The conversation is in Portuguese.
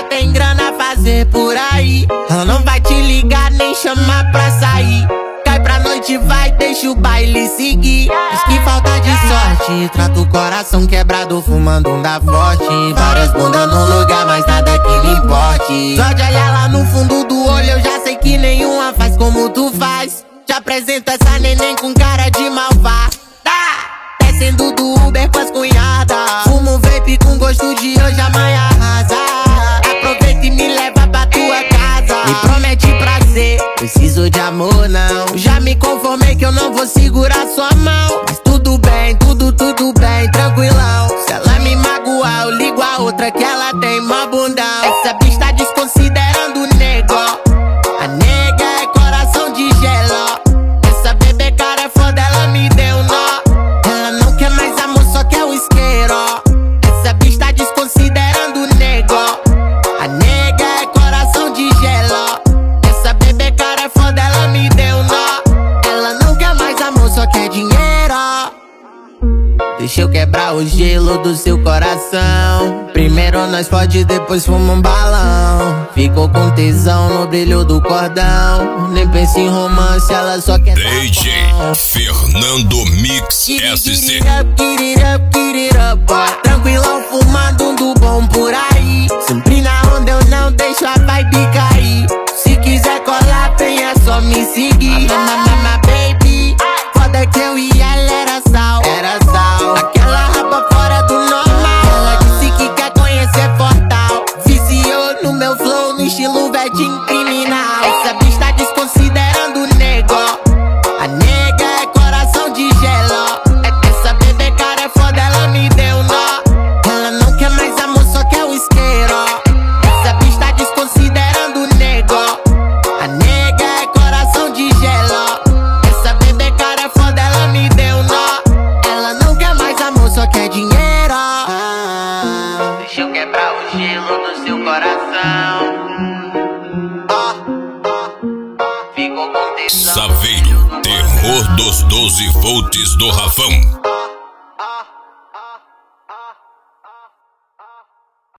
tem grana a fazer por aí. Ela não vai te ligar nem chamar pra sair. Cai pra noite, vai, deixa o baile seguir. Diz que falta de sorte, trata o coração quebrado fumando um da forte. Várias bundas no lugar, mas nada que lhe importe. Só de olhar lá no fundo do olho eu já sei que nenhuma faz como tu faz. Te apresento essa neném com cara de malvada. Descendo do Uber com as cunhadas. Fumo um vape com gosto de hoje, amanhã arrasa. Aproveita e me leva pra tua casa. Me promete prazer, preciso de amor não. Já me conformei que eu não vou segurar sua mão. Mas tudo bem, tudo bem, tranquilão. Se ela me magoar, eu ligo a outra que ela tem mó bundão. Essa bicha tá desconsiderando o nego. A nega é coração de gelo. Essa bebê cara é foda, ela me deu nó. Ela não quer mais amor, só quer o isqueiro. Essa bicha tá desconsiderando o nego. A nega é coração de gelo. Essa bebê cara é foda, ela me deu nó. Ela não quer mais amor, só quer dinheiro. Deixa eu quebrar o gelo do seu coração. Primeiro nós fode, depois fuma um balão. Ficou com tesão no brilho do cordão. Nem pensa em romance, ela só quer DJ Fernando Mix SC. Tranquilão fumando um do bom por aí. Sempre na onda eu não deixo a vibe cair. Se quiser colar, vem, é só me seguir. Mama baby, foda que eu e ela era sal. Aquela raba fora do normal. Ela disse que quer conhecer Portal. Viciou no meu flow, no estilo vedinho criminal. Essa bicha tá desconsiderando o nego. A nega é coração de gelo. Essa bebê cara é foda, ela me deu nó. Ela não quer mais amor, só quer o isqueiro. Essa bicha tá desconsiderando o nego. A nega é coração de gelo. Essa bebê cara é foda, ela me deu nó. Ela não quer mais amor, só quer dinheiro. Deixa eu quebrar o gelo do seu coração. Ficou com tesão. Saveiro, terror dos 12 volts do Rafão.